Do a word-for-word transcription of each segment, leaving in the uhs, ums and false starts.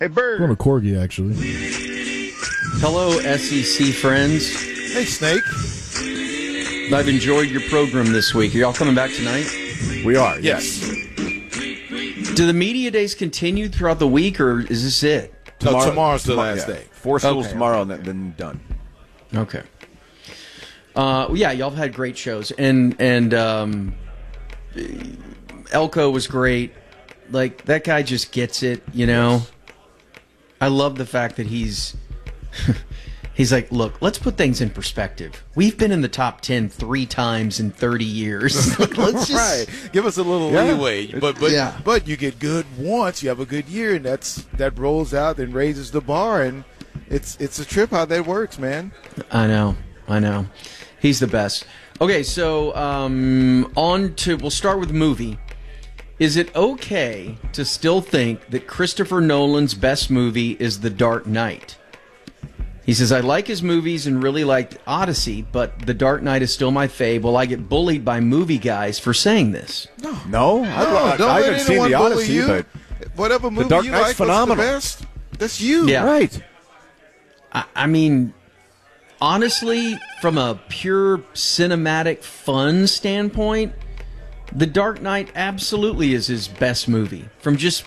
Hey, Bird. I'm a corgi, actually. Hello, S E C friends. Hey, Snake. I've enjoyed your program this week. Are y'all coming back tonight? We are, Yes. Do the media days continue throughout the week, or is this it? No, Tomorrow- tomorrow's the tomorrow- last yeah. day. Four schools Okay. tomorrow, and then- then done. Okay. Uh, well, yeah, y'all have had great shows, and and um, Elko was great. Like, that guy just gets it, you know. I love the fact that he's he's like, look, let's put things in perspective. We've been in the top ten three times in thirty years. Like, let's just Right. Give us a little Yeah. leeway. But but Yeah. but you get good once, you have a good year, and that's that rolls out and raises the bar, and it's it's a trip how that works, man. I know, I know. He's the best. Okay, so um, on to we'll start with the movie. Is it okay to still think that Christopher Nolan's best movie is The Dark Knight? He says, I like his movies and really liked Odyssey, but The Dark Knight is still my fave. Will I get bullied by movie guys for saying this? No, I, No, I, don't I let haven't seen anyone the bully Odyssey, you. but Whatever movie Dark you Knight's like, phenomenal. what's the best? That's you. Yeah. right. I, I mean, honestly, from a pure cinematic fun standpoint, The Dark Knight absolutely is his best movie. From just,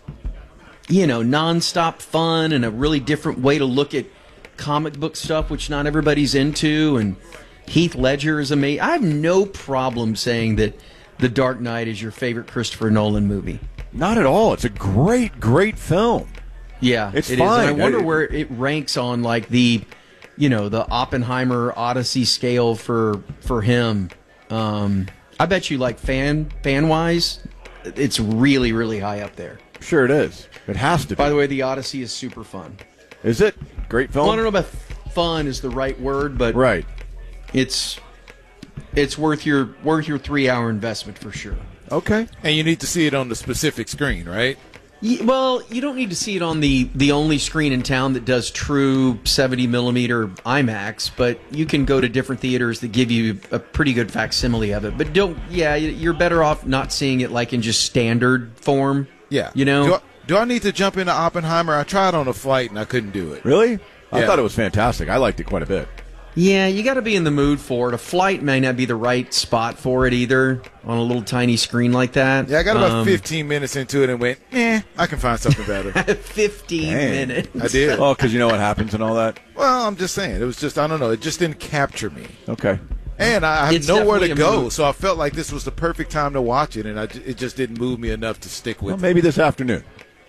you know, nonstop fun and a really different way to look at comic book stuff, which not everybody's into, and Heath Ledger is amazing. I have no problem saying that The Dark Knight is your favorite Christopher Nolan movie. Not at all. It's a great, great film. Yeah, It's it is. And I fine. wonder I- where it ranks on like the, you know, the Oppenheimer Odyssey scale for for him. Um, I bet you, like fan fan wise, it's really really high up there. Sure it is. It has to be. By the way, the Odyssey is super fun. Is it? Great film? Well, I don't know about fun is the right word, but Right. it's it's worth your worth your three hour investment for sure. Okay. And you need to see it on the specific screen, right? Ye- Well, you don't need to see it on the, the only screen in town that does true seventy millimeter IMAX, but you can go to different theaters that give you a pretty good facsimile of it. But don't, yeah, you're better off not seeing it like in just standard form. Yeah. You know? Do I, do I need to jump into Oppenheimer? I tried on a flight and I couldn't do it. Really? I Yeah. thought it was fantastic. I liked it quite a bit. Yeah, you got to be in the mood for it. A flight may not be the right spot for it either on a little tiny screen like that. Yeah, I got about Um, fifteen minutes into it and went, eh, I can find something better. fifteen Dang. minutes. I did. Oh, because you know what happens and all that? Well, I'm just saying. It was just, I don't know. It just didn't capture me. Okay. And I have It's nowhere to definitely a go, mood. so I felt like this was the perfect time to watch it, and I, ju- it just didn't move me enough to stick with Well, it. maybe this afternoon.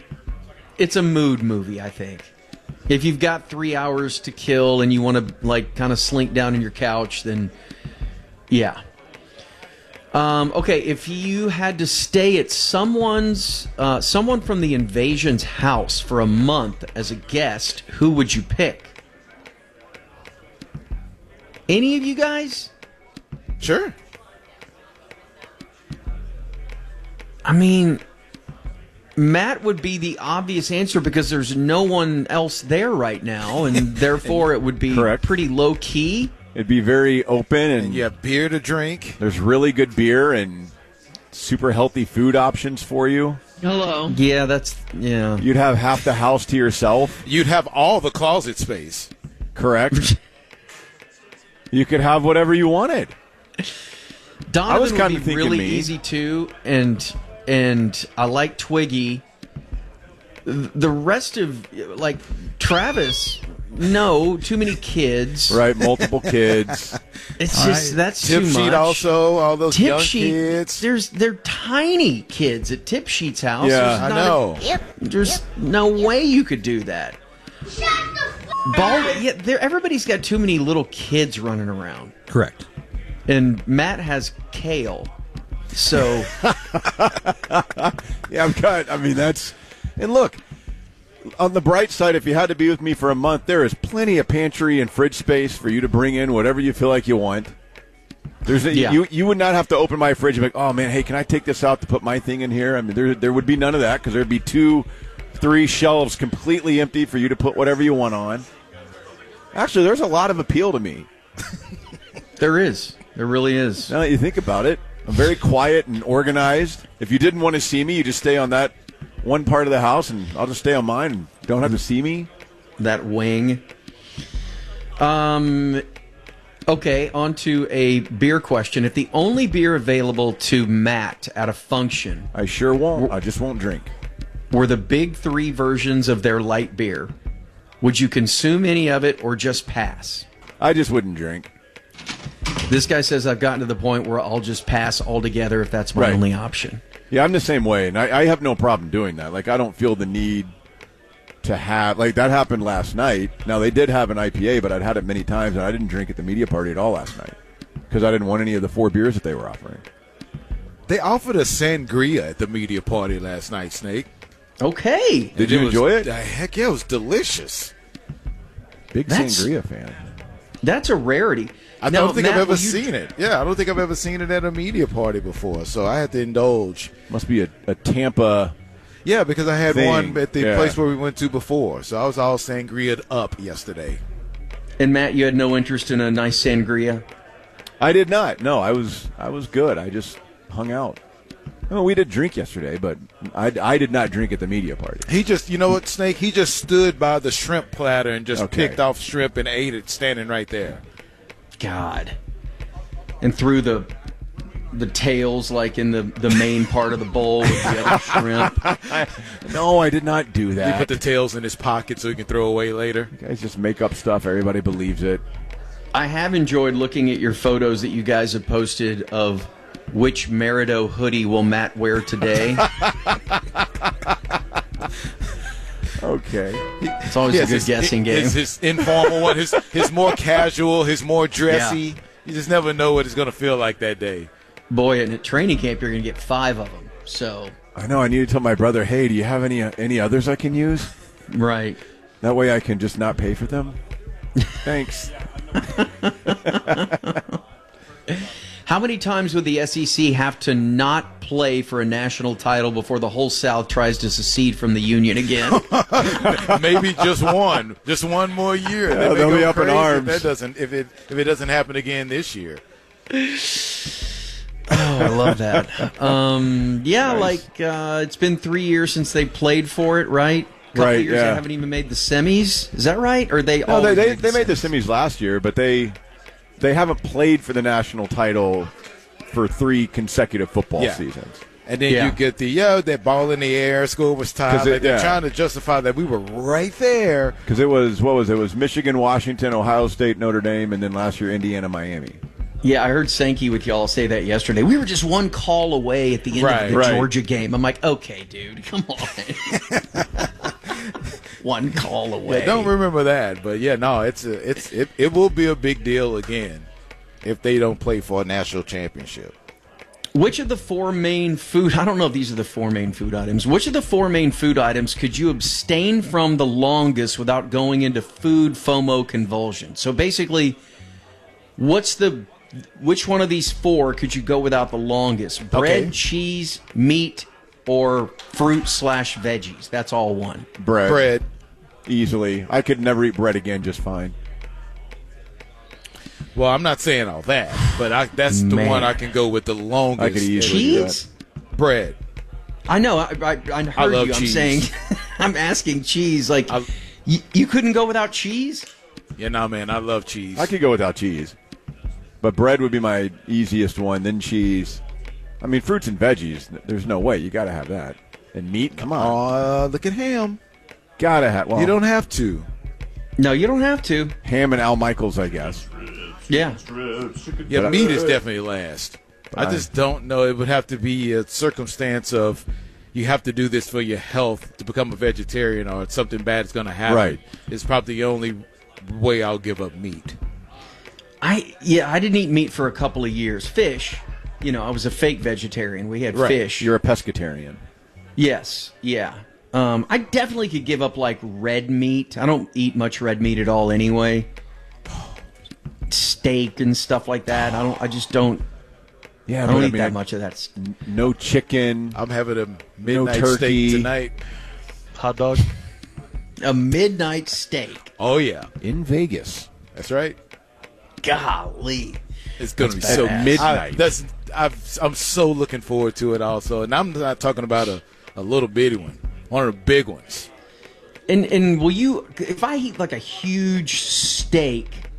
It's a mood movie, I think. If you've got three hours to kill and you want to like kind of slink down in your couch, then yeah. Um, okay, if you had to stay at someone's, uh, someone from the Invasion's house for a month as a guest, who would you pick? Any of you guys? Sure. I mean, Matt would be the obvious answer because there's no one else there right now, and therefore it would be Correct. pretty low key. It'd be very open, and And you have beer to drink. there's really good beer and super healthy food options for you. Hello. Yeah, that's yeah. You'd have half the house to yourself. You'd have all the closet space. Correct. You could have whatever you wanted. Donovan I was would kinda be thinking really me. easy too, and and I like Twiggy. Th- The rest of like Travis, no, too many kids. Right, multiple kids. It's just that's Tip too much. sheet also, all those Tip young sheet. kids. There's they're tiny kids at Tip Sheet's house. Yeah, There's I not a- know. There's no way you could do that. Bald, yeah, there. Everybody's got too many little kids running around, Correct. and Matt has Kale, so Yeah, I've got, I mean, that's, and look, on the bright side, if you had to be with me for a month, there is plenty of pantry and fridge space for you to bring in whatever you feel like you want. There's a, Yeah. you you would not have to open my fridge and be like, oh man, hey, can I take this out to put my thing in here? I mean, there there would be none of that because there'd be two, three shelves completely empty for you to put whatever you want on. Actually, there's a lot of appeal to me. there is, there really is. Now that you think about it, I'm very quiet and organized. If you didn't want to see me, you just stay on that one part of the house, and I'll just stay on mine and don't have to see me. That wing. Um. Okay, on to a beer question. If the only beer available to Matt at a function I sure won't. I just won't drink. were the big three versions of their light beer, would you consume any of it or just pass? I just wouldn't drink. This guy says I've gotten to the point where I'll just pass altogether if that's my Right. only option. Yeah, I'm the same way, and I, I have no problem doing that. Like, I don't feel the need to have, like, that happened last night. Now, they did have an I P A, but I'd had it many times, and I didn't drink at the media party at all last night because I didn't want any of the four beers that they were offering. They offered a sangria at the media party last night, Snake. Okay. Did you was- enjoy it? uh, Heck yeah, it was delicious. Big That's- sangria fan. That's a rarity. I Now, don't think Matt, I've ever will you- seen it. Yeah, I don't think I've ever seen it at a media party before, so I had to indulge. Must be a, a Tampa. Yeah, because I had Thing, one at the yeah. place where we went to before, so I was all sangria'd up yesterday. And Matt, you had no interest in a nice sangria? I did not. No, I was I was good. I just hung out. No, we did drink yesterday, but I, I did not drink at the media party. He just, you know what, Snake? He just stood by the shrimp platter and just Okay. picked off shrimp and ate it standing right there. God. And threw the the tails like in the, the main part of the bowl with the other shrimp. No, I did not do He that. put the tails in his pocket so he can throw away later. You guys just make up stuff. Everybody believes it. I have enjoyed looking at your photos that you guys have posted of which Merido hoodie will Matt wear today. Okay. It's always Yes, a good his- guessing game. His, his informal one, his, his more casual, his more dressy. Yeah. You just never know what it's going to feel like that day. Boy, and at training camp, you're going to get five of them. So, I know. I need to tell my brother, hey, do you have any any others I can use? right. That way I can just not pay for them. Thanks. How many times would the S E C have to not play for a national title before the whole South tries to secede from the Union again? Maybe just one, just one more year. They Yeah, may they'll go be up in crazy if arms. That doesn't if it if it doesn't happen again this year. Oh, I love that. Um, yeah, Nice. like uh, it's been three years since they played for it, right? Couple Right, of years yeah. they haven't even made the semis. Is that right? Or they No, all they they, they made the semis last year, but they they haven't played for the national title for three consecutive football Yeah. seasons. And then Yeah. you get the yo that ball in the air, score was tied. 'Cause it- Like, they're yeah. trying to justify that we were right there. Because it was what was it? It was Michigan, Washington, Ohio State, Notre Dame, and then last year Indiana, Miami. Yeah, I heard Sankey with y'all say that yesterday. We were just one call away at the end Right, of the right. Georgia game. I'm like, okay, dude, come on. One call away. Yeah, don't remember that, but yeah, no, it's a, it's it, it will be a big deal again if they don't play for a national championship. Which of the four main food, I don't know if these are the four main food items, which of the four main food items could you abstain from the longest without going into food FOMO convulsion? So basically, what's the, which one of these four could you go without the longest? Bread, Okay. cheese, meat, or fruit slash veggies? That's all one. Bread, Bread. easily. I could never eat bread again, just fine. Well, I'm not saying all that, but I, that's the Man. one I can go with the longest. I could easily do that. Cheese? bread. I know. I, I, I heard love you. I'm cheese. saying, I'm asking cheese. Like, I- you, you couldn't go without cheese? Yeah, no, man, I love cheese. I could go without cheese, but bread would be my easiest one. Then cheese. I mean, fruits and veggies. There's no way you got to have that. And meat. Come on, Aw, look at ham. gotta have. Well, You don't have to. No, you don't have to. ham and Al Michaels, I guess. Yeah. Yeah, But I- meat is definitely last. I I- just don't know. It would have to be a circumstance of you have to do this for your health to become a vegetarian, or something bad is going to happen. Right. It's probably the only way I'll give up meat. I yeah, I didn't eat meat for a couple of years. Fish, you know, I was a fake vegetarian. We had Right. fish. You're a pescatarian. Yes, yeah. Um, I definitely could give up like red meat. I don't eat much red meat at all anyway. Steak and stuff like that. I don't. I just don't. Yeah, I don't but eat I mean, that much of that. s- no chicken. I'm having a midnight turkey. steak tonight. Hot dog. A midnight steak. Oh yeah, in Vegas. that's right. Golly. It's going to be That's so badass. midnight. I, that's I've, I'm so looking forward to it also, and I'm not talking about a, a little bitty one. One of the big ones. And and will you, if I eat like a huge steak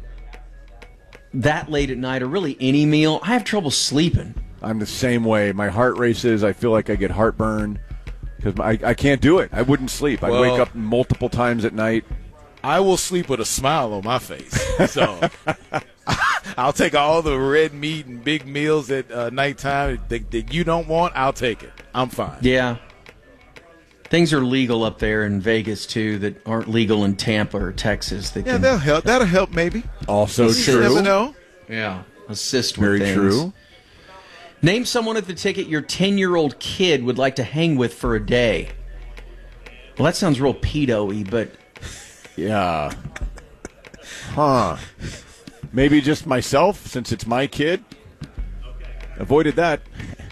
that late at night, or really any meal, I have trouble sleeping. I'm the same way. My heart races. I feel like I get heartburn because I, I can't do it. I wouldn't sleep. I Well, wake up multiple times at night. I will sleep with a smile on my face. So I'll take all the red meat and big meals at uh, nighttime that, that you don't want. I'll take it. I'm fine. Yeah. Things are legal up there in Vegas, too, that aren't legal in Tampa or Texas. That Yeah, can, that'll help. That'll help maybe. Also You true. never know. yeah, assist Very with things. true. Name someone at the ticket your ten-year-old kid would like to hang with for a day. Well, that sounds real pedo-y, but Yeah. Huh. Maybe just myself, since it's my kid. Avoided that.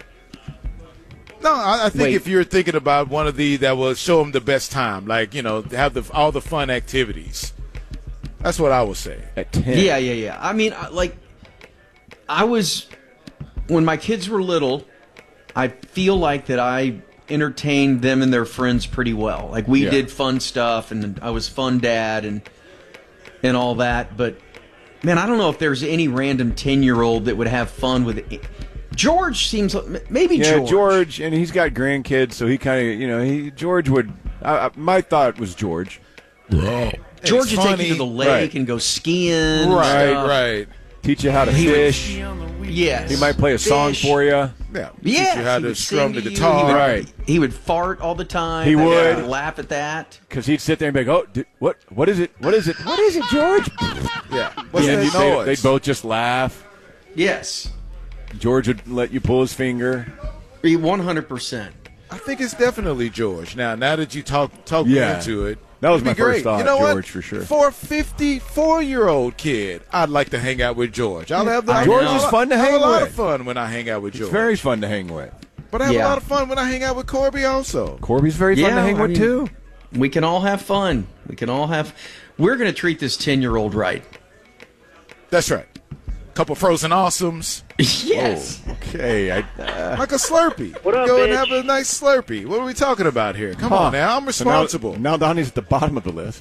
No, I, I think Wait. if you're thinking about one of the that will show them the best time, like, you know, have the all the fun activities. That's what I would say. At ten. yeah, yeah, yeah. I mean, I- like, I was, when my kids were little, I feel like that I entertained them and their friends pretty well. Like, we Yeah. did fun stuff, and I was fun dad and and all that. But, man, I don't know if there's any random ten-year-old that would have fun with it. George seems like, maybe Yeah, George. George, and he's got grandkids, so he kind of, you know, he George would. I, I, my thought was George. George It's would take funny. you to the lake Right. and go skiing. and Right, stuff. right. Teach you how to He would- fish. Yes. He might play a song Fish. for you. Yeah. Yeah, Teach you how he to would strum sing the to you, guitar. He would, Right. he would fart all the time. He and would. I'd laugh at that. Because he'd sit there and be like, "Oh, d- what? What is it? What is it? What is it, George?" Yeah. What's and that you- noise? they, they'd both just laugh. Yes. George would let you pull his finger. one hundred percent. I think it's definitely George. Now, now that you talk talk me Yeah. into it, That was it'd be my first great. thought, You know George, what? for sure. For a fifty-four-year-old kid, I'd like to hang out with George. I'll have the, I George know. is fun to I have hang a lot with. of fun when I hang out with George. It's very fun to hang with. But I have Yeah. a lot of fun when I hang out with Corby also. Corby's very fun Yeah, to hang I with mean- too. We can all have fun. We can all have. We're going to treat this ten-year-old right. That's right. Couple frozen awesomes, Yes. Okay, I, uh, like a Slurpee. What up, Go and bitch? have a nice Slurpee. What are we talking about here? Come huh. on now, I'm So now- responsible. now, Donnie's at the bottom of the list.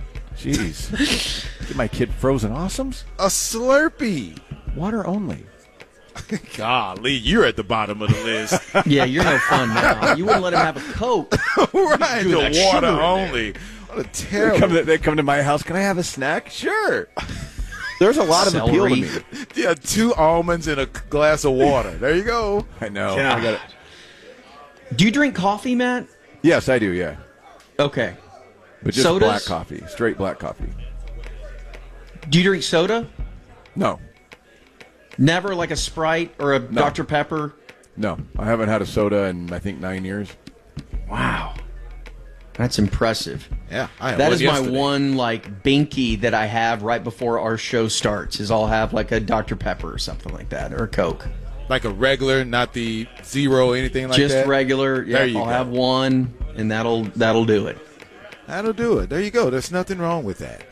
Jeez, get my kid frozen awesomes. A Slurpee. Water only. Golly, you're at the bottom of the list. Yeah, you're no fun now. You wouldn't let him have a Coke. Right, Do the that sugar water in there. only. What a They terrible. come, to, they come to my house. Can I have a snack? Sure. There's a lot of appeal to Celery. me. Yeah, two almonds and a glass of water. There you go. I know. Yeah. I got it. Do you drink coffee, Matt? Yes, I do. Yeah, Okay. but just Sodas? black coffee, straight black coffee. Do you drink soda? No, Never like a Sprite or a Doctor Pepper? no, I haven't had a soda in I think nine years. Wow. That's impressive. Yeah, I had That one is yesterday. my one like binky that I have right before our show starts. Is I'll have like a Doctor Pepper or something like that, or a Coke. Like a regular, not the zero, anything like Just that. regular. Yeah, There you I'll go. have one, and that'll that'll do it. That'll do it. There you go. There's nothing wrong with that.